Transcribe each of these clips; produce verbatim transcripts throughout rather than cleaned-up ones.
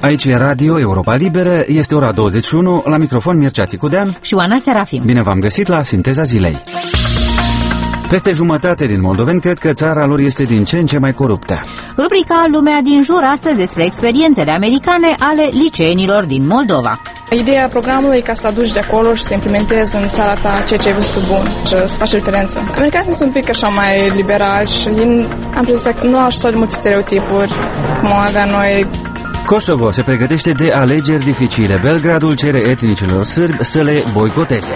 Aici e Radio Europa Liberă, este ora douăzeci și unu, la microfon Mircea Țicudean și Oana Serafim. Bine v-am găsit la Sinteza Zilei. Peste jumătate din moldoveni cred că țara lor este din ce în ce mai coruptă. Rubrica Lumea din jur astăzi despre experiențele americane ale liceenilor din Moldova. Ideea programului e ca să aduci de acolo și să implementezi în țara ta ceea ce ai văzut bun și să faci diferență. Americanii sunt un pic așa mai liberali și am impresia că nu au așa de multe stereotipuri cum avea noi. Kosovo se pregătește de alegeri dificile. Belgradul cere etnicilor sârbi să le boicoteze.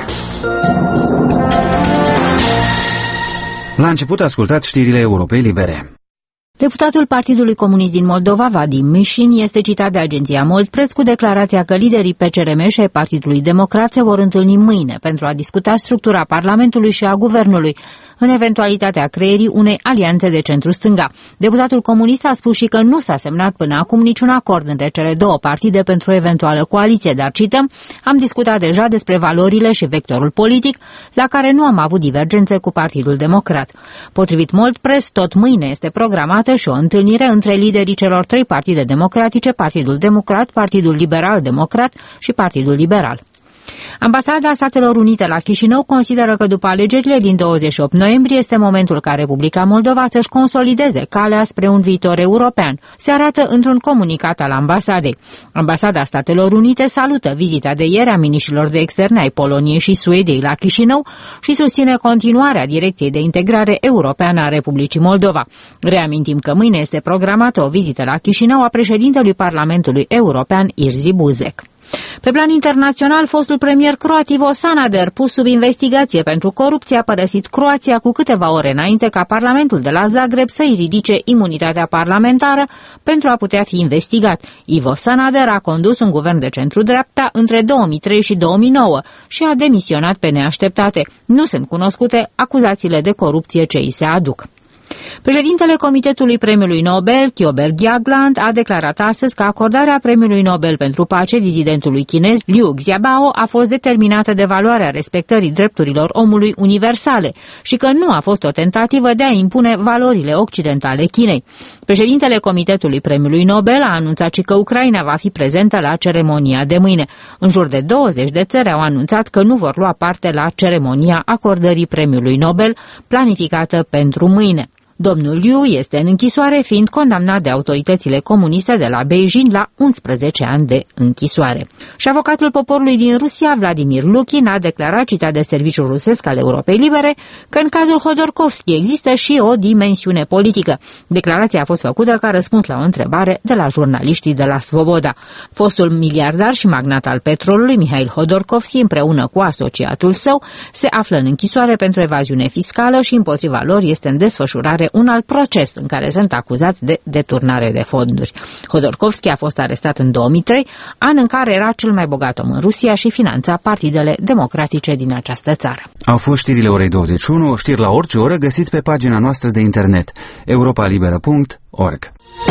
La început ascultați știrile Europei Libere. Deputatul Partidului Comunist din Moldova, Vadim Mișin, este citat de agenția Moldpress cu declarația că liderii P C R M și ai Partidului Democrat se vor întâlni mâine pentru a discuta structura Parlamentului și a Guvernului, în eventualitatea creierii unei alianțe de centru-stânga. Deputatul comunist a spus și că nu s-a semnat până acum niciun acord între cele două partide pentru o eventuală coaliție, dar cităm, am discutat deja despre valorile și vectorul politic, la care nu am avut divergențe cu Partidul Democrat. Potrivit Moldpress, tot mâine este programată și o întâlnire între liderii celor trei partide democratice, Partidul Democrat, Partidul Liberal-Democrat și Partidul Liberal. Ambasada Statelor Unite la Chișinău consideră că după alegerile din douăzeci și opt noiembrie este momentul ca Republica Moldova să-și consolideze calea spre un viitor european, se arată într-un comunicat al ambasadei. Ambasada Statelor Unite salută vizita de ieri a miniștrilor de externe ai Poloniei și Suediei la Chișinău și susține continuarea Direcției de Integrare Europeană a Republicii Moldova. Reamintim că mâine este programată o vizită la Chișinău a președintelui Parlamentului European Jerzy Buzek. Pe plan internațional, fostul premier croat Ivo Sanader, pus sub investigație pentru corupție, a părăsit Croația cu câteva ore înainte ca Parlamentul de la Zagreb să-i ridice imunitatea parlamentară pentru a putea fi investigat. Ivo Sanader a condus un guvern de centru-dreapta între două mii trei și două mii nouă și a demisionat pe neașteptate. Nu sunt cunoscute acuzațiile de corupție ce îi se aduc. Președintele Comitetului Premiului Nobel, Kyober Gyagland, a declarat astăzi că acordarea Premiului Nobel pentru Pace dizidentului chinez Liu Xiaobao a fost determinată de valoarea respectării drepturilor omului universale și că nu a fost o tentativă de a impune valorile occidentale Chinei. Președintele Comitetului Premiului Nobel a anunțat și că Ucraina va fi prezentă la ceremonia de mâine. În jur de douăzeci de țări au anunțat că nu vor lua parte la ceremonia acordării Premiului Nobel planificată pentru mâine. Domnul Liu este în închisoare, fiind condamnat de autoritățile comuniste de la Beijing la unsprezece ani de închisoare. Și avocatul poporului din Rusia, Vladimir Lukin, a declarat, citat de serviciul rusesc al Europei Libere, că în cazul Hodorkovski există și o dimensiune politică. Declarația a fost făcută ca răspuns la o întrebare de la jurnaliștii de la Svoboda. Fostul miliardar și magnat al petrolului, Mihail Hodorkovski, împreună cu asociatul său, se află în închisoare pentru evaziune fiscală și împotriva lor este în desfășurare un alt proces în care sunt acuzați de deturnare de fonduri. Hodorkovski a fost arestat în două mii trei, an în care era cel mai bogat om în Rusia și finanța partidele democratice din această țară. Au fost știrile orei douăzeci și unu, știri la orice oră găsiți pe pagina noastră de internet europa liberă punct org.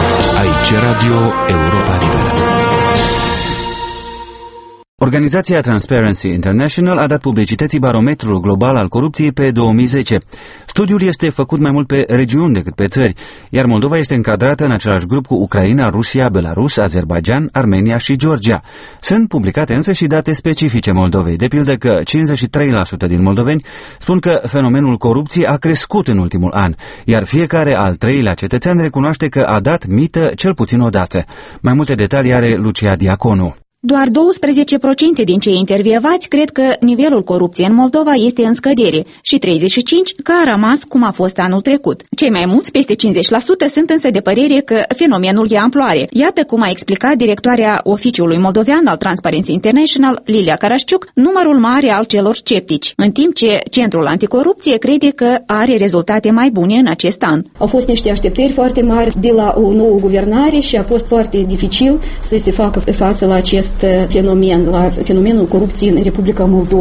Aici Radio Europa Liberă. Organizația Transparency International a dat publicității barometrul global al corupției pe două mii zece. Studiul este făcut mai mult pe regiuni decât pe țări, iar Moldova este încadrată în același grup cu Ucraina, Rusia, Belarus, Azerbaidjan, Armenia și Georgia. Sunt publicate însă și date specifice Moldovei, de pildă că cincizeci și trei la sută din moldoveni spun că fenomenul corupției a crescut în ultimul an, iar fiecare al treilea cetățean recunoaște că a dat mită cel puțin o dată. Mai multe detalii are Lucia Diaconu. Doar douăsprezece la sută din cei intervievați cred că nivelul corupției în Moldova este în scădere și treizeci și cinci la sută că a rămas cum a fost anul trecut. Cei mai mulți, peste cincizeci la sută, sunt însă de părere că fenomenul ia amploare. Iată cum a explicat directoarea Oficiului Moldovean al Transparency International, Lilia Carașciuc, numărul mare al celor sceptici, în timp ce Centrul Anticorupție crede că are rezultate mai bune în acest an. Au fost niște așteptări foarte mari de la o nouă guvernare și a fost foarte dificil să se facă față la acest fenomen, la fenomenul corupției în Republica Moldova.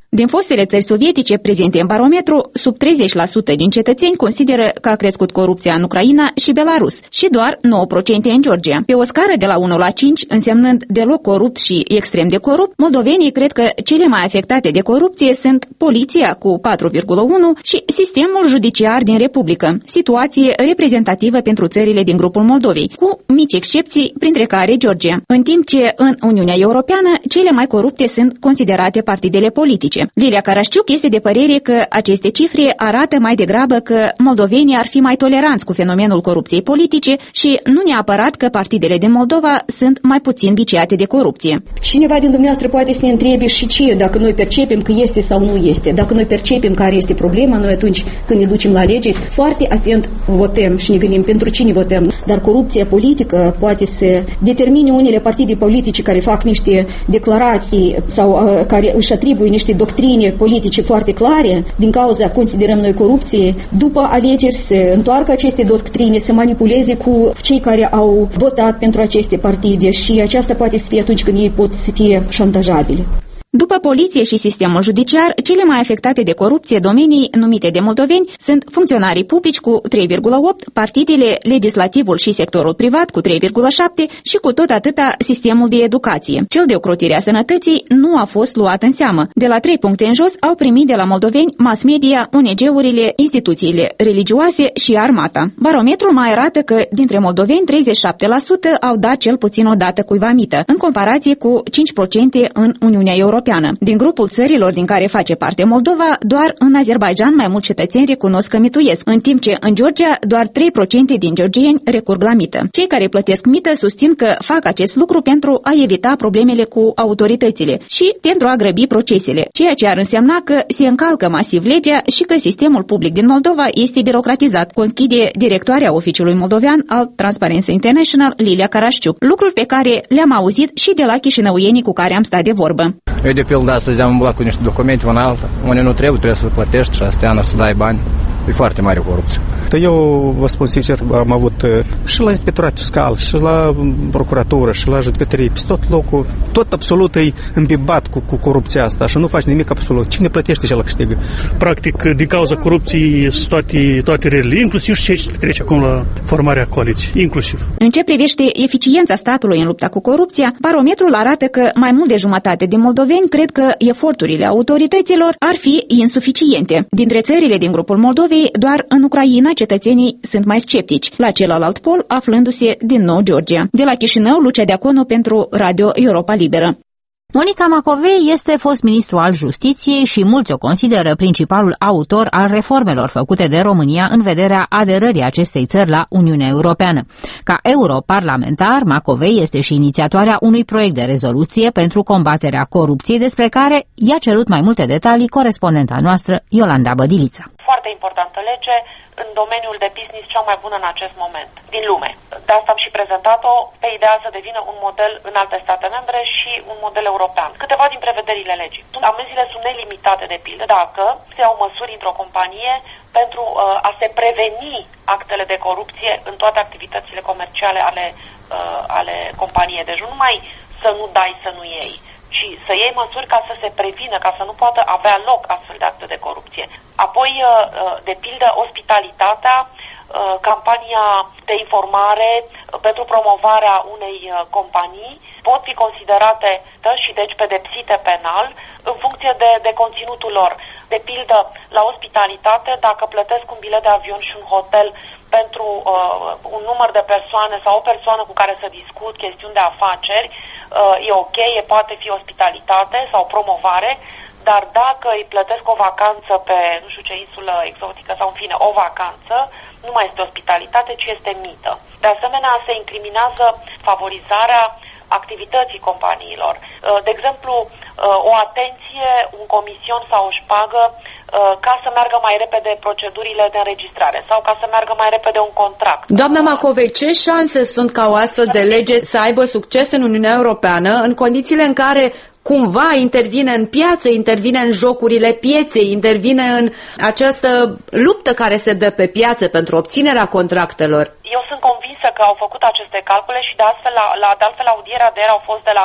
Din fostele țări sovietice prezente în barometru, sub treizeci la sută din cetățeni consideră că a crescut corupția în Ucraina și Belarus și doar nouă la sută în Georgia. Pe o scară de la unu la cinci, însemnând deloc corupt și extrem de corupt, moldovenii cred că cele mai afectate de corupție sunt poliția cu patru virgulă unu și sistemul judiciar din Republică, situație reprezentativă pentru țările din grupul Moldovei, cu mici excepții, printre care Georgia. În timp ce în Uniunea Europeană cele mai corupte sunt considerate partidele politice. Lilia Carașciuc este de părere că aceste cifre arată mai degrabă că moldovenii ar fi mai toleranți cu fenomenul corupției politice și nu neapărat că partidele din Moldova sunt mai puțin viciate de corupție. Cineva din dumneavoastră poate să ne întrebe și ce, dacă noi percepem că este sau nu este. Dacă noi percepem care este problema, noi atunci când ne ducem la alegeri, foarte atent votăm și ne gândim pentru cine votăm. Dar corupția politică poate să determine unele partide politice care fac niște declarații sau uh, care își atribuie niște doctrine politice foarte clare, din cauza, considerăm noi, corupție, după alegeri se întoarcă aceste doctrine, să manipuleze cu cei care au votat pentru aceste partide și aceasta poate să fie atunci când ei pot să fie șantajabili. După poliție și sistemul judiciar, cele mai afectate de corupție domenii numite de moldoveni sunt funcționarii publici cu trei virgulă opt, partidele, legislativul și sectorul privat cu trei virgulă șapte și cu tot atâta sistemul de educație. Cel de ocrotirea sănătății nu a fost luat în seamă. De la trei puncte în jos au primit de la moldoveni mass media, O N G-urile, instituțiile religioase și armata. Barometrul mai arată că dintre moldoveni treizeci și șapte la sută au dat cel puțin o dată cuiva mită, în comparație cu cinci la sută în Uniunea Europeană. Din grupul țărilor din care face parte Moldova, doar în Azerbaidjan mai mulți cetățeni recunosc că mituiesc, în timp ce în Georgia doar trei la sută din georgieni recurg la mită. Cei care plătesc mită susțin că fac acest lucru pentru a evita problemele cu autoritățile și pentru a grăbi procesele, ceea ce ar însemna că se încalcă masiv legea și că sistemul public din Moldova este birocratizat, conchide directoarea Oficiului Moldovean al Transparency International, Lilia Carașciuc, lucruri pe care le-am auzit și de la chișinăuienii cu care am stat de vorbă. Eu, de pildă, astăzi am umblat cu niște documente, una alta, unde nu trebuie, trebuie să plătești și astea să dai bani. E foarte mare corupție. Eu vă spun sincer, am avut și la inspectorat fiscal, și la procuratură, și la judecătorie, pe tot locul, tot absolut e îmbibat cu, cu corupția asta și nu faci nimic absolut. Cine plătește și el câștigă? Practic, din cauza corupției, toate, toate relele, inclusiv și ce trece acum la formarea coaliției, inclusiv. În ce privește eficiența statului în lupta cu corupția, barometrul arată că mai mult de jumătate de moldoveni cred că eforturile autorităților ar fi insuficiente. Dintre țările din grupul Moldovei, doar în Ucraina cetățenii sunt mai sceptici, la celălalt pol aflându-se din nou Georgia. De la Chișinău, Lucia Deaconu pentru Radio Europa Liberă. Monica Macovei este fost ministru al Justiției și mulți o consideră principalul autor al reformelor făcute de România în vederea aderării acestei țări la Uniunea Europeană. Ca europarlamentar, Macovei este și inițiatoarea unui proiect de rezoluție pentru combaterea corupției, despre care i-a cerut mai multe detalii corespondenta noastră, Iolanda Bădilița. Foarte importantă lege în domeniul de business cea mai bună în acest moment din lume. De asta am și prezentat-o pe ideea să devină un model în alte state membre și un model european. Câteva din prevederile legii. Amenziile sunt nelimitate, de pildă, dacă se iau măsuri într-o companie pentru uh, a se preveni actele de corupție în toate activitățile comerciale ale, uh, ale companiei. Deci nu numai să nu dai, să nu iei, ci să iei măsuri ca să se prevină, ca să nu poată avea loc astfel de acte de corupție. Apoi, de pildă, ospitalitatea, campania de informare pentru promovarea unei companii pot fi considerate și deci pedepsite penal în funcție de, de conținutul lor. De pildă, la ospitalitate, dacă plătesc un bilet de avion și un hotel pentru uh, un număr de persoane sau o persoană cu care să discut chestiuni de afaceri, uh, e ok, e, poate fi ospitalitate sau promovare, dar dacă îi plătesc o vacanță pe nu știu ce insulă exotică sau în fine o vacanță, nu mai este ospitalitate, ci este mită. De asemenea, se incriminează favorizarea activității companiilor. De exemplu, o atenție, un comision sau o șpagă ca să meargă mai repede procedurile de înregistrare sau ca să meargă mai repede un contract. Doamna Macovei, ce șanse sunt ca o astfel de lege să aibă succes în Uniunea Europeană în condițiile în care cumva intervine în piață, intervine în jocurile pieței, intervine în această luptă care se dă pe piață pentru obținerea contractelor? Eu sunt convinsă că au făcut aceste calcule și de altfel, la, la, de altfel audierea de ieri au fost de la uh,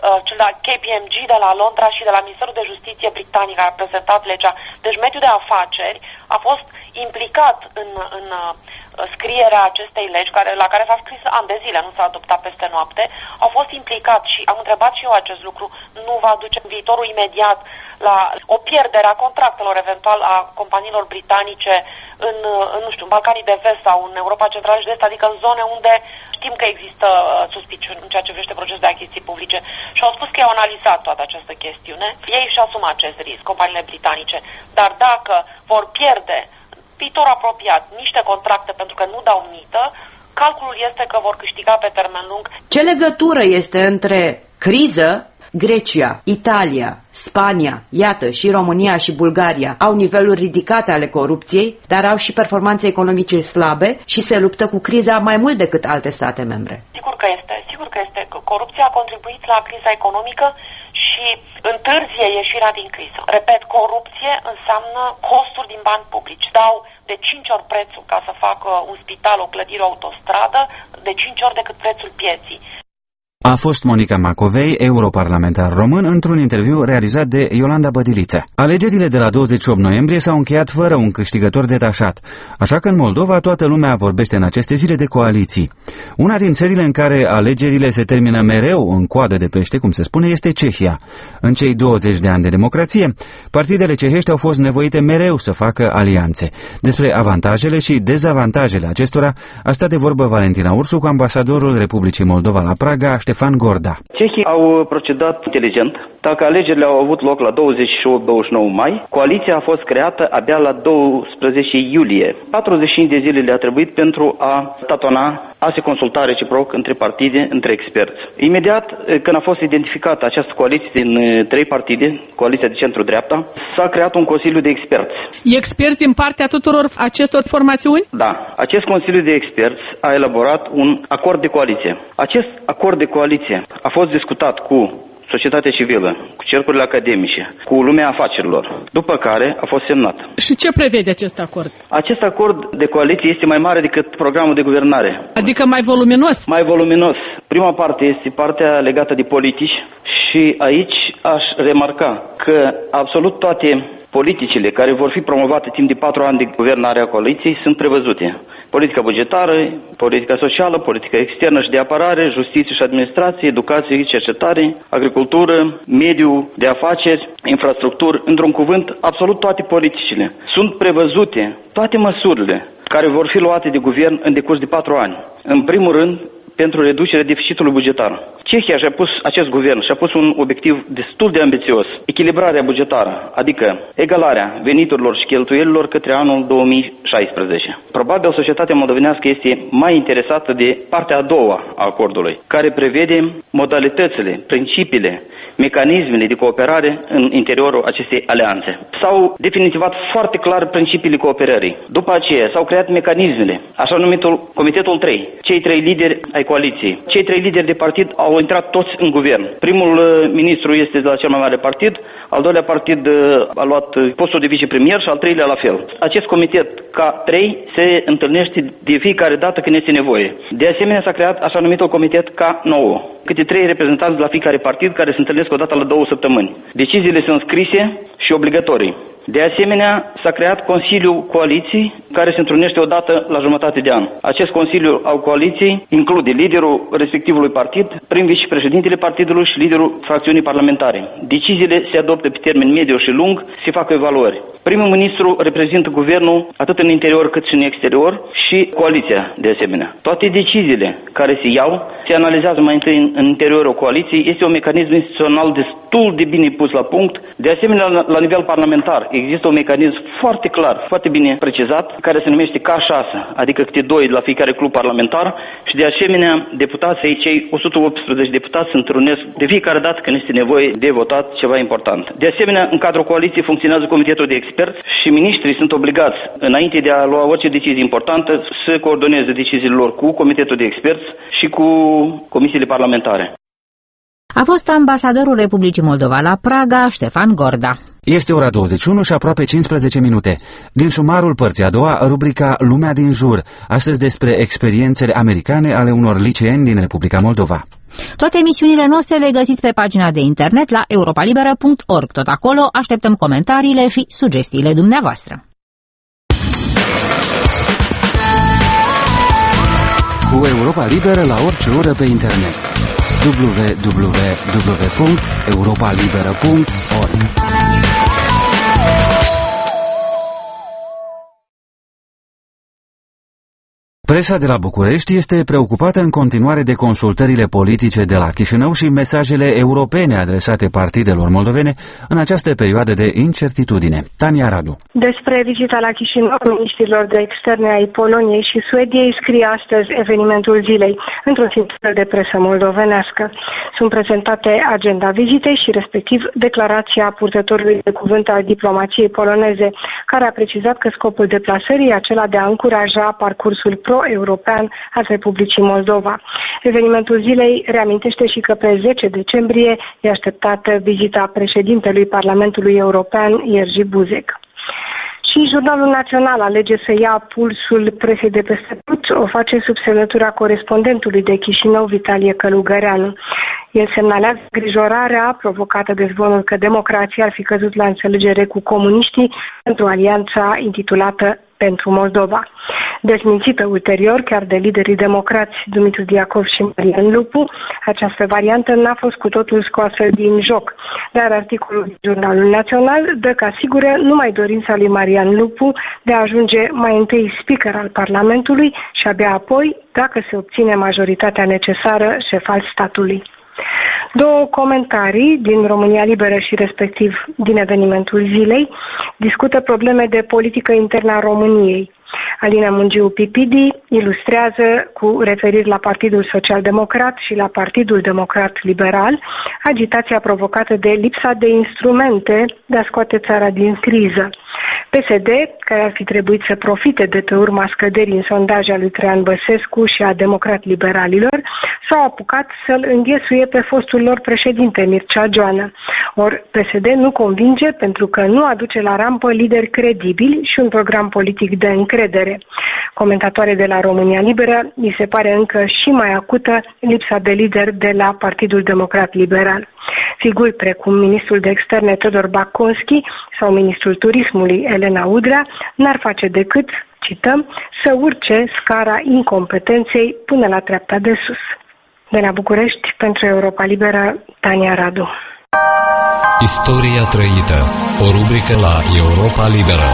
cel de la K P M G de la Londra și de la Ministerul de Justiție britanic care a prezentat legea. Deci mediul de afaceri a fost implicat în, în scrierea acestei legi, care, la care s-a scris ani de zile, nu s-a adoptat peste noapte. Au fost implicat și am întrebat și eu acest lucru. Nu va duce în viitorul imediat la o pierdere a contractelor eventual a companiilor britanice în, în nu știu, în Balcanii de Vest sau în Europa Centrală și de Est, adică în zone unde știm că există suspiciuni în ceea ce privește procesul de achiziții publice. Și au spus că au analizat toată această chestiune. Ei își asumă acest risc, companiile britanice. Dar dacă vor pierde viitor apropiat niște contracte pentru că nu dau mită, calculul este că vor câștiga pe termen lung. Ce legătură este între criză, Grecia, Italia, Spania, iată, și România și Bulgaria au niveluri ridicate ale corupției, dar au și performanțe economice slabe și se luptă cu criza mai mult decât alte state membre? Sigur că este, sigur că este. Corupția a contribuit la criza economică și întârzie ieșirea din criză. Repet, corupție înseamnă costuri din bani publici. Dau de cinci ori prețul ca să facă un spital, o clădire, o autostradă, de cinci ori decât prețul pieții. A fost Monica Macovei, europarlamentar român, într-un interviu realizat de Iolanda Bădiliță. Alegerile de la douăzeci și opt noiembrie s-au încheiat fără un câștigător detașat, așa că în Moldova toată lumea vorbește în aceste zile de coaliții. Una din țările în care alegerile se termină mereu în coadă de pește, cum se spune, este Cehia. În cei douăzeci de ani de democrație, partidele cehești au fost nevoite mereu să facă alianțe. Despre avantajele și dezavantajele acestora a stat de vorbă Valentina Ursu cu ambasadorul Republicii Moldova la Praga, Ștefan Gorda. Cehii au procedat inteligent. Dacă alegerile au avut loc la douăzeci și opt douăzeci și nouă mai, coaliția a fost creată abia la doisprezece iulie. patruzeci și cinci de zile le-a trebuit pentru a tatona, a se consulta reciproc între partide, între experți. Imediat când a fost identificată această coaliție din trei partide, coaliția de centru-dreapta, s-a creat un consiliu de experți. Experți din partea tuturor acestor formațiuni? Da. Acest consiliu de experți a elaborat un acord de coaliție. Acest acord de coaliție a fost discutat cu societatea civilă, cu cercurile academice, cu lumea afacerilor, după care a fost semnat. Și ce prevede acest acord? Acest acord de coaliție este mai mare decât programul de guvernare. Adică mai voluminos? Mai voluminos. Prima parte este partea legată de politici și aici aș remarca că absolut toate politicile care vor fi promovate timp de patru ani de guvernare a coaliției sunt prevăzute. Politica bugetară, politica socială, politica externă și de apărare, justiție și administrație, educație, cercetare, agricultură, mediu de afaceri, infrastructură, într-un cuvânt, absolut toate politicile. Sunt prevăzute toate măsurile care vor fi luate de guvern în decurs de patru ani. În primul rând, pentru reducerea deficitului bugetar. Cehia și-a pus, acest guvern și-a pus un obiectiv destul de ambițios, echilibrarea bugetară, adică egalarea veniturilor și cheltuielilor către anul două mii șaisprezece. Probabil societatea moldovenească este mai interesată de partea a doua a acordului, care prevede modalitățile, principiile, mecanismele de cooperare în interiorul acestei alianțe. S-au definitivat foarte clar principiile cooperării. După aceea s-au creat mecanismele, așa numitul Comitetul trei, cei trei lideri ai coaliției. Cei trei lideri de partid au intrat toți în guvern. Primul uh, ministru este de la cel mai mare partid, al doilea partid uh, a luat postul de vicepremier și al treilea la fel. Acest comitet K trei se întâlnește de fiecare dată când este nevoie. De asemenea s-a creat așa numitul comitet K nouă, câte trei reprezentanți de la fiecare partid care se întâlnesc o dată la două săptămâni. Deciziile sunt scrise și obligatorii. De asemenea, s-a creat Consiliul Coaliției, care se întrunește o dată la jumătate de an. Acest Consiliu al Coaliției include liderul respectivului partid, prim vicepreședintele partidului și liderul fracțiunii parlamentare. Deciziile se adoptă pe termen mediu și lung, se fac evaluări. Primul ministru reprezintă guvernul atât în interior cât și în exterior și coaliția de asemenea. Toate deciziile care se iau se analizează mai întâi în, în interiorul coaliției. Este un mecanism instituțional destul de bine pus la punct. De asemenea, la, la nivel parlamentar există un mecanism foarte clar, foarte bine precizat, care se numește K șase, adică câte doi la fiecare club parlamentar și de asemenea deputații, cei o sută optsprezece deputați se întrunesc de fiecare dată când este nevoie de votat ceva important. De asemenea, în cadrul coaliției funcționează comitetul de experți și miniștrii sunt obligați, înainte de a lua orice decizie importantă, să coordoneze deciziile lor cu comitetul de experți și cu comisiile parlamentare. A fost ambasadorul Republicii Moldova la Praga, Ștefan Gorda. Este ora douăzeci și unu și aproape cincisprezece minute. Din sumarul părții a doua, rubrica Lumea din jur, astăzi despre experiențele americane ale unor liceeni din Republica Moldova. Toate emisiunile noastre le găsiți pe pagina de internet la europa liberă punct org. Tot acolo așteptăm comentariile și sugestiile dumneavoastră. Cu Europa Liberă la orice oră pe internet. w w w punct europa liberă punct org. Presa de la București este preocupată în continuare de consultările politice de la Chișinău și mesajele europene adresate partidelor moldovene în această perioadă de incertitudine. Tania Radu. Despre vizita la Chișinău miniștrilor de externe ai Poloniei și Suediei scrie astăzi evenimentul zilei, într-un sitwar de presă moldovenească. Sunt prezentate agenda vizitei și respectiv declarația purtătorului de cuvânt al diplomației poloneze, care a precizat că scopul deplasării e acela de a încuraja parcursul pro-european al Republicii Moldova. Evenimentul zilei reamintește și că pe zece decembrie e așteptată vizita președintelui Parlamentului European, Jerzy Buzek. Și Jurnalul Național alege să ia pulsul presei de peste tot, o face sub semnătura corespondentului de Chișinău, Vitalie Călugăreanu. El semnalează îngrijorarea provocată de zvonul că democrația ar fi căzut la înțelegere cu comuniștii pentru alianța intitulată Pentru Moldova. Dezmințită ulterior chiar de liderii democrați Dumitru Diacov și Marian Lupu, această variantă n-a fost cu totul scoasă din joc, dar articolul din Jurnalul Național dă ca sigură numai dorința lui Marian Lupu de a ajunge mai întâi speaker al Parlamentului și abia apoi, dacă se obține majoritatea necesară, șef al statului. Două comentarii din România Liberă și respectiv din evenimentul zilei discută probleme de politică internă a României. Alina Mungiu Pipidi ilustrează cu referiri la Partidul Social Democrat și la Partidul Democrat Liberal agitația provocată de lipsa de instrumente de a scoate țara din criză. P S D, care ar fi trebuit să profite de pe urma scăderii în sondaje a lui Traian Băsescu și a democrat-liberalilor, s-au apucat să-l înghesuie pe fostul lor președinte, Mircea Joană. Ori P S D nu convinge pentru că nu aduce la rampă lideri credibili și un program politic de încredere. Comentatoare de la România Liberă, mi se pare încă și mai acută lipsa de lideri de la Partidul Democrat Liberal. Figuri precum ministrul de externe Todor Baconski sau ministrul turismului Elena Udrea n-ar face decât, cităm, să urce scara incompetenței până la treapta de sus. De la București, pentru Europa Liberă, Tania Radu. Istoria trăită. O rubrică la Europa Liberă.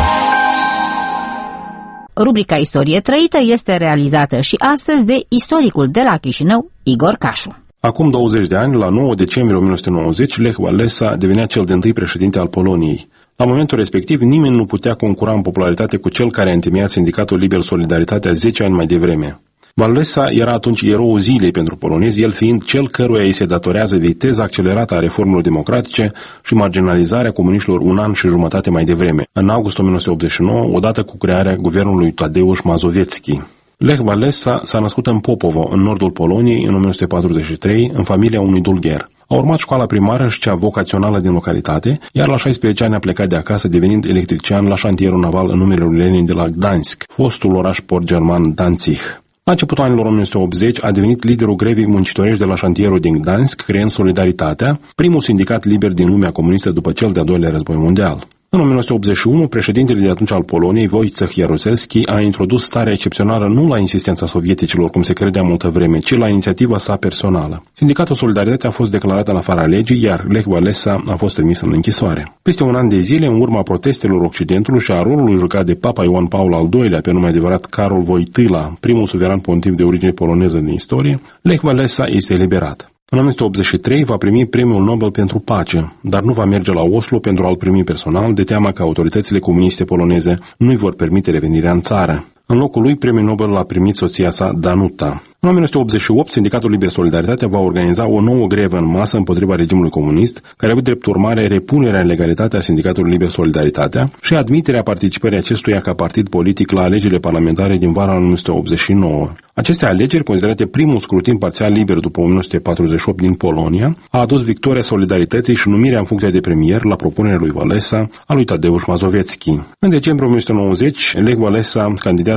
Rubrica Istorie trăită este realizată și astăzi de istoricul de la Chișinău, Igor Cașu. Acum douăzeci de ani, la nouă decembrie o mie nouă sute nouăzeci, Lech Walesa devenea cel de-întâi președinte al Poloniei. La momentul respectiv, nimeni nu putea concura în popularitate cu cel care a întemeiat Sindicatul Liber Solidaritatea zece ani mai devreme. Walesa era atunci eroul zilei pentru polonezi, el fiind cel căruia îi se datorează viteza accelerată a reformelor democratice și marginalizarea comuniștilor un an și jumătate mai devreme, în august o mie nouă sute optzeci și nouă, odată cu crearea guvernului Tadeusz Mazowiecki. Lech Walesa s-a născut în Popovo, în nordul Poloniei, în o mie nouă sute patruzeci și trei, în familia unui dulgher. A urmat școala primară și cea vocațională din localitate, iar la șaisprezece ani a plecat de acasă, devenind electrician la șantierul naval în numele lui Lenin de la Gdansk, fostul oraș port german Danzig. La începutul anilor o mie nouă sute optzeci a devenit liderul grevei muncitorești de la șantierul din Gdansk, creând Solidaritatea, primul sindicat liber din lumea comunistă după cel de-al doilea război mondial. În o mie nouă sute optzeci și unu, președintele de atunci al Poloniei, Wojciech Jaruzelski, a introdus starea excepțională nu la insistența sovieticilor, cum se credea multă vreme, ci la inițiativa sa personală. Sindicatul Solidaritatea a fost declarat în afara legii, iar Lech Walesa a fost trimis în închisoare. Peste un an de zile, în urma protestelor Occidentului și a rolului jucat de Papa Ioan Paul al doilea, pe nume adevărat Karol Wojtyla, primul suveran pontif de origine poloneză din istorie, Lech Walesa este eliberat. În o mie nouă sute optzeci și trei va primi Premiul Nobel pentru Pace, dar nu va merge la Oslo pentru a-l primi personal, de teama că autoritățile comuniste poloneze nu-i vor permite revenirea în țară. În locul lui, Premiul Nobel l-a primit soția sa, Danuta. În o mie nouă sute optzeci și opt, Sindicatul Liber Solidaritatea va organiza o nouă grevă în masă împotriva regimului comunist, care a avut drept urmare repunerea în legalitate a Sindicatului Liber Solidaritatea și admiterea participării acestuia ca partid politic la alegerile parlamentare din vara o mie nouă sute optzeci și nouă. Aceste alegeri, considerate primul scrutin parțial liber după o mie nouă sute patruzeci și opt din Polonia, a adus victoria Solidarității și numirea în funcție de premier la propunerea lui Walesa a lui Tadeusz Mazowiecki. În decembrie o mie nouă sute nouăzeci, Lech Walesa candidează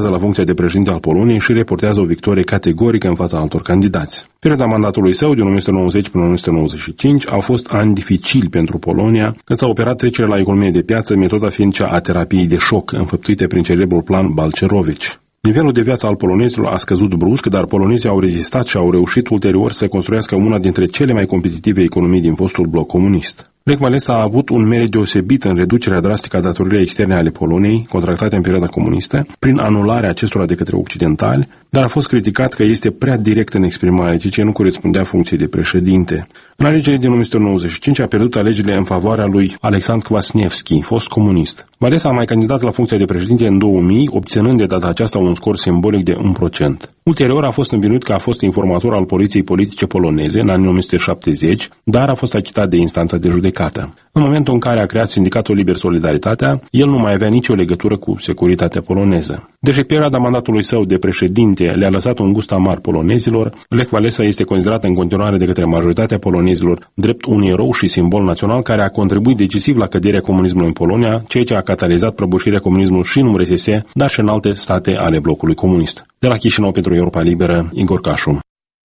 candidează la funcția de președinte al Poloniei și reportează o victorie categorică în fața altor candidați. Perioada mandatului său, din o mie nouă sute nouăzeci până în o mie nouă sute nouăzeci și cinci, au fost ani dificili pentru Polonia, când s-a operat trecerea la economie de piață, metoda fiind cea a terapiei de șoc, înfăptuite prin celebrul plan Balcerovici. Nivelul de viață al polonezilor a scăzut brusc, dar polonezii au rezistat și au reușit ulterior să construiască una dintre cele mai competitive economii din fostul bloc comunist. Lech Walesa a avut un merit deosebit în reducerea drastică a datoriilor externe ale Poloniei, contractate în perioada comunistă, prin anularea acestora de către occidentali, dar a fost criticat că este prea direct în exprimare, ceea ce nu corespundea funcției de președinte. În alegerile din o mie nouă sute nouăzeci și cinci a pierdut alegerile în favoarea lui Alexandru Kwasniewski, fost comunist. Walesa a mai candidat la funcția de președinte în două mii, obținând de data aceasta un scor simbolic de un procent. Ulterior a fost învinuit că a fost informator al poliției politice poloneze în anii o mie nouă sute șaptezeci, dar a fost achitat de instanța de judecată. În momentul în care a creat sindicatul Liber Solidaritatea, el nu mai avea nicio legătură cu securitatea poloneză. Deși perioada mandatului său de președinte le-a lăsat un gust amar polonezilor, Lech Walesa este considerat în continuare de către majoritatea polonezilor drept un erou și simbol național care a contribuit decisiv la căderea comunismului în Polonia, ceea ce a catalizat prăbușirea comunismului și în U R S S, dar și în alte state ale blocului comunist. De la Chișinău pentru Europa Liberă, Igor Cașu.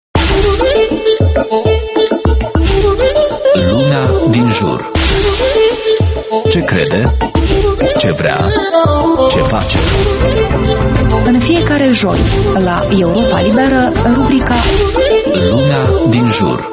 Lumea din jur. Ce crede? Ce vrea? Ce face? În fiecare joi, la Europa Liberă, rubrica Lumea din jur.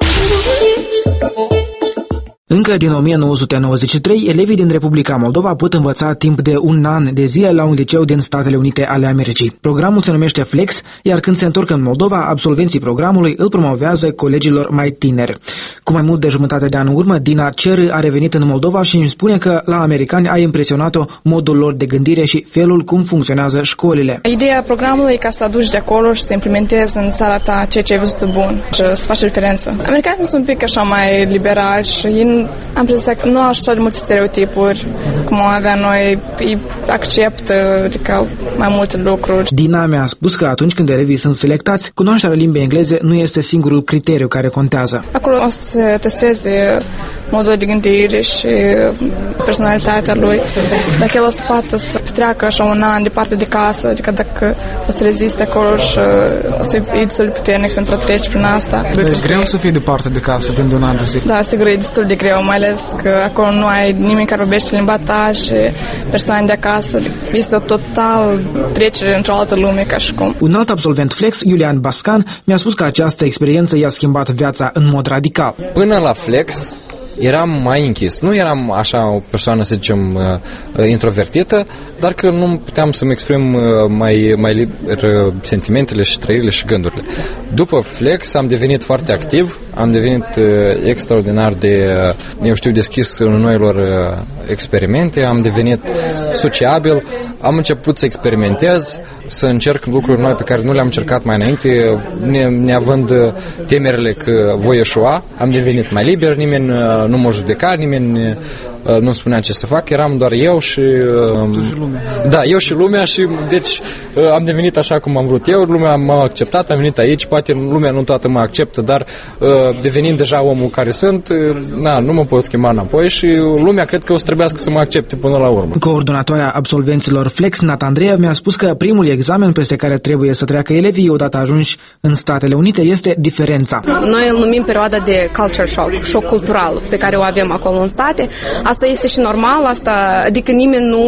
Încă din o mie nouă sute nouăzeci și trei, elevii din Republica Moldova pot învăța timp de un an de zile la un liceu din Statele Unite ale Americii. Programul se numește Flex, iar când se întorc în Moldova, absolvenții programului îl promovează colegilor mai tineri. Cu mai mult de jumătate de an în urmă, Dina Cer a revenit în Moldova și îmi spune că la americani a impresionat-o modul lor de gândire și felul cum funcționează școlile. Ideea programului e ca să aduci de acolo și să implementezi în țara ta ceea ce ai văzut bun și să faci diferență. Americanii sunt un pic așa mai liberali și ei am impresia că nu au așa de multe stereotipuri cum avea noi, îi acceptă adică, mai multe lucruri. Dina mi-a spus că atunci când elevii sunt selectați, cunoașterea limbii engleze nu este singurul criteriu care contează. Acolo o să testeze modul de gândire și personalitatea lui. Dacă el o să poată să petreacă așa un an departe de casă, adică dacă o să reziste acolo și o să fie destul de puternic pentru a trece prin asta. Deci greu să fii departe de casă timp de un an de zi. Da, sigur, e destul de greu, mai ales că acolo nu ai nimeni care vorbește limba ta și persoane de acasă. Este o total trecere într-o altă lume ca și cum. Un alt absolvent Flex, Iulian Bascan, mi-a spus că această experiență i-a schimbat viața în mod radical. Până la Flex eram mai închis. Nu eram așa o persoană, să zicem, introvertită, dar că nu puteam să-mi exprim mai, mai liber sentimentele și trăirile și gândurile. După Flex am devenit foarte activ, am devenit extraordinar de, eu știu, deschis în noilor experimente, am devenit sociabil, am început să experimentez, să încerc lucruri noi pe care nu le-am încercat mai înainte, ne, neavând temerile că voi eșua, am devenit mai liber, nimeni nu mă judeca, nimeni nu spunea ce să fac, eram doar eu și... Tu și lumea. Da, eu și lumea și deci am devenit așa cum am vrut eu, lumea m-a acceptat, am venit aici, poate lumea nu toată mă acceptă, dar devenind deja omul care sunt, na, nu mă pot schimba înapoi și lumea cred că o să trebuiască să mă accepte până la urmă. Coordonatoarea absolvenților Flex, Nat Andreea, mi-a spus că primul examen peste care trebuie să treacă elevii odată ajunși în Statele Unite este diferența. Noi îl numim perioada de culture shock, șoc cultural pe care o avem acolo în state. Asta este și normal, asta, adică nimeni nu,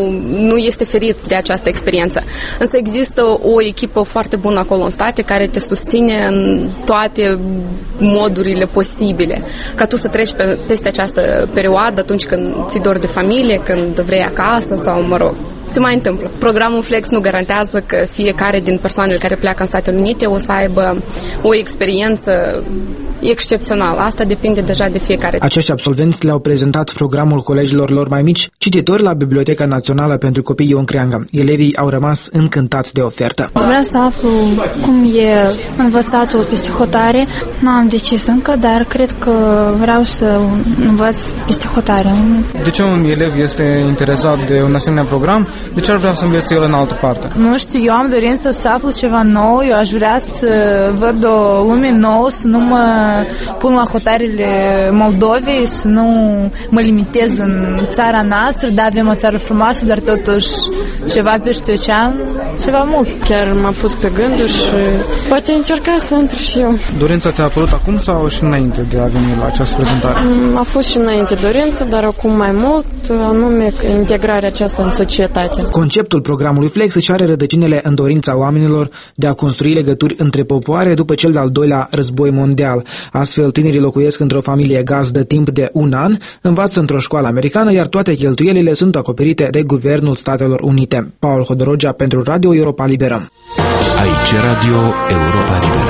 nu este ferit de această experiență. Însă există o echipă foarte bună acolo în state care te susține în toate modurile posibile. Ca tu să treci pe, peste această perioadă atunci când ți dor de familie, când vrei acasă sau, mă rog, se mai întâmplă. Programul Flex nu garantează că fiecare din persoanele care pleacă în Statele Unite o să aibă o experiență excepțională. Asta depinde deja de fiecare. Acești absolvenți le-au prezentat programul colegilor lor mai mici, cititori la Biblioteca Națională pentru Copii Ion Creangă. Elevii au rămas încântați de ofertă. Vreau să aflu cum e învățatul peste hotare. Nu am decis încă, dar cred că vreau să învăț peste hotare. De ce un elev este interesat de un asemenea program? De ce ar vrea să învețe el în altă parte? Nu știu, eu am dorință să aflu ceva nou, eu aș vrea să văd o lume nouă, să nu mă pun la hotărârile Moldovei, să nu mă limitez în țara noastră. Da, avem o țară frumoasă, dar totuși ceva peste ocean, ceva mult. Chiar m-a pus pe gânduri și poate încerca să intru și eu. Dorința ți-a apărut acum sau și înainte de a veni la această prezentare? A fost și înainte dorință, dar acum mai mult, anume integrarea aceasta în societate. Conceptul programului Flex își are rădăcinile în dorința oamenilor de a construi legături între popoare după cel de-al doilea război mondial. Astfel, tinerii locuiesc într-o familie gazdă timp de un an, învață într-o școală americană, iar toate cheltuielile sunt acoperite de Guvernul Statelor Unite. Paul Hodorogea pentru Radio Europa Liberă. Aici Radio Europa Liberă.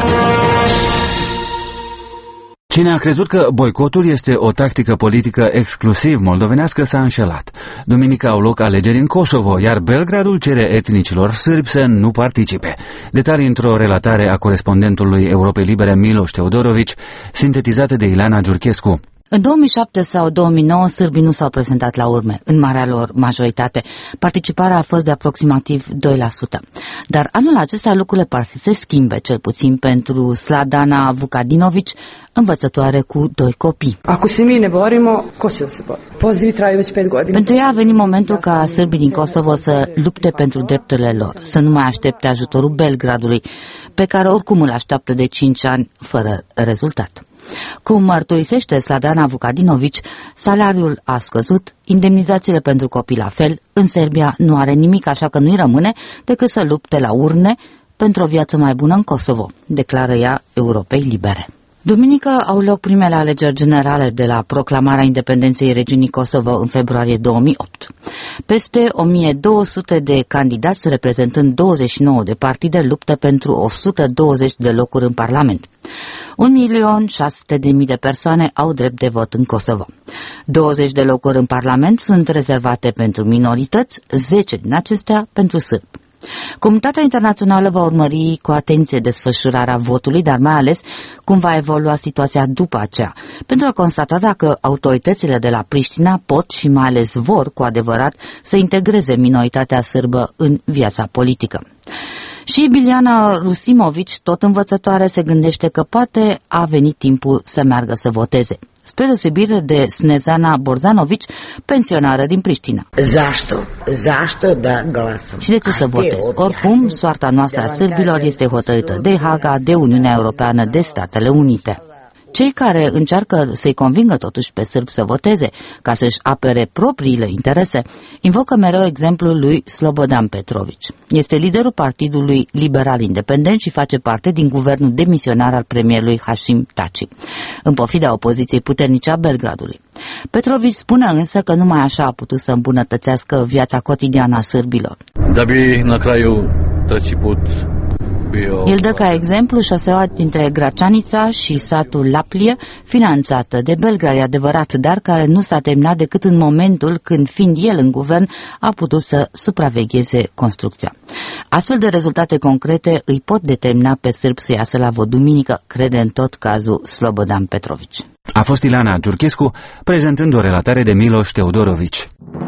Cine a crezut că boicotul este o tactică politică exclusiv moldovenească s-a înșelat. Duminică au loc alegeri în Kosovo, iar Belgradul cere etnicilor sârbi să nu participe. Detalii într-o relatare a corespondentului Europei Libere Miloš Teodorović, sintetizată de Ileana Giurchescu. În două mii șapte sau două mii nouă, sârbii nu s-au prezentat la urme, în marea lor majoritate. Participarea a fost de aproximativ doi la sută. Dar anul acesta lucrurile par să se schimbe, cel puțin pentru Sladana Vukadinović, învățătoare cu doi copii. Ako se mi ne borimo, ko će da se bori? Pozivi traju već pet godina. Pentru ea a venit momentul ca sârbii din Kosovo să lupte pentru drepturile lor, să nu mai aștepte ajutorul Belgradului, pe care oricum îl așteaptă de cinci ani fără rezultat. Cum mărturisește Sladana Vukadinović, salariul a scăzut, indemnizațiile pentru copii la fel, în Serbia nu are nimic, așa că nu-i rămâne decât să lupte la urne pentru o viață mai bună în Kosovo, declară ea Europei Libere. Duminică au loc primele alegeri generale de la proclamarea independenței regiunii Kosovo în februarie două mii opt. Peste o mie două sute de candidați reprezentând douăzeci și nouă de partide luptă pentru o sută douăzeci de locuri în Parlament. un milion șase sute de mii de persoane au drept de vot în Kosovo. douăzeci de locuri în Parlament sunt rezervate pentru minorități, zece din acestea pentru sârbi. Comunitatea internațională va urmări cu atenție desfășurarea votului, dar mai ales cum va evolua situația după aceea, pentru a constata dacă autoritățile de la Priștina pot și mai ales vor cu adevărat să integreze minoritatea sârbă în viața politică. Și Biljana Rusimović, tot învățătoare, se gândește că poate a venit timpul să meargă să voteze, spre deosebire de Snezana Borzanović, pensionară din Priștina. Zašto? Zašto da glasam? Și de ce să votez? Oricum, soarta noastră a sârbilor este hotărâtă de Haga, de Uniunea Europeană, de Statele Unite. Cei care încearcă să-i convingă totuși pe sârbi să voteze, ca să-și apere propriile interese, invocă mereu exemplul lui Slobodan Petrović. Este liderul Partidului Liberal Independent și face parte din guvernul demisionar al premierului Hashim Thaci, în pofida opoziției puternice a Belgradului. Petrović spune însă că numai așa a putut să îmbunătățească viața cotidiană a sârbilor. Da bi na kraju treći put. El dă ca exemplu șoseaua dintre Gračanica și satul Laplie, finanțată de Belgrad, adevărat, dar care nu s-a terminat decât în momentul când, fiind el în guvern, a putut să supravegheze construcția. Astfel de rezultate concrete îi pot determina pe sârbi să iasă la vot duminică, crede în tot cazul Slobodan Petrović. A fost Ileana Giurchescu prezentând o relatare de Miloš Teodorović.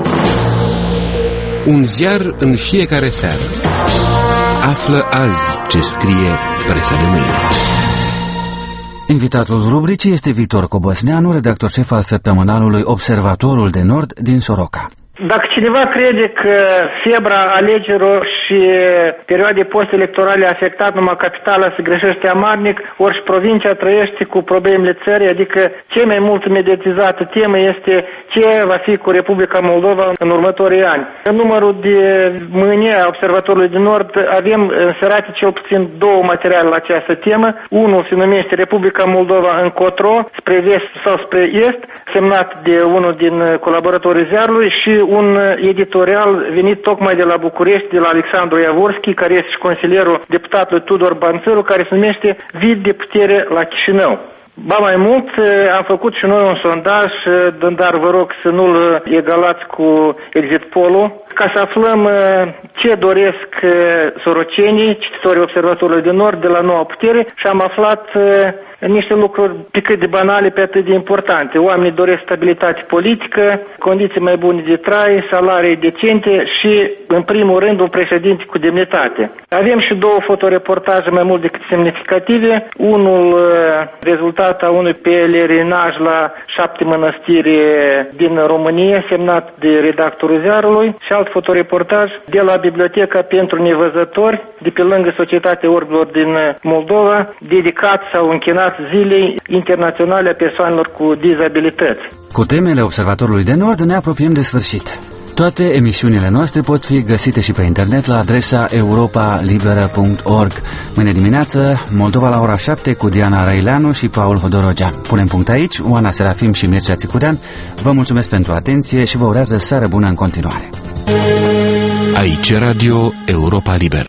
Un ziar în fiecare seară. Află azi ce scrie presa de mâine. Invitatul rubricii este Victor Cobăsneanu, redactor șef al săptămânalului Observatorul de Nord din Soroca. Dacă cineva crede că febra alegerilor și perioade post-electorale a afectat numai capitala, se greșește amarnic, ori și provincia trăiește cu problemele țării, adică cea mai mult mediatizată temă este ce va fi cu Republica Moldova în următorii ani. În numărul de mâine a Observatorului de Nord avem înserate cel puțin două materiale la această temă. Unul se numește Republica Moldova încotro, spre vest sau spre est, semnat de unul din colaboratorii ziarului, și un editorial venit tocmai de la București, de la Alexandru Iavorski, care este și consilierul deputatului Tudor Banțăru, care se numește Vid de putere la Chișinău. Ba mai mult, am făcut și noi un sondaj, dar vă rog să nu-l egalați cu Exit Poll-ul, ca să aflăm ce doresc sorocenii, cititorii Observatorului de Nord, de la Noua Putere, și am aflat niște lucruri pe cât de banale, pe atât de importante. Oamenii doresc stabilitate politică, condiții mai bune de trai, salarii decente și, în primul rând, un președinte cu demnitate. Avem și două fotoreportaje mai mult decât semnificative. Unul rezultat a unui pelerinaj la șapte mănăstiri din România, semnat de redactorul ziarului, și alt fotoreportaj de la Biblioteca pentru Nevăzători, de pe lângă Societatea Orbilor din Moldova, dedicat sau închinat Zilei Internaționale a Persoanelor cu Dizabilități. Cu temele Observatorului de Nord ne apropiem de sfârșit. Toate emisiunile noastre pot fi găsite și pe internet la adresa europa liberă punct org. Mâine dimineață, Moldova la ora șapte cu Diana Răileanu și Paul Hodorogea. Punem punct aici. Oana Serafim și Mircea Țicudean vă mulțumesc pentru atenție și vă urează seară bună în continuare. Aici Radio Europa Liberă.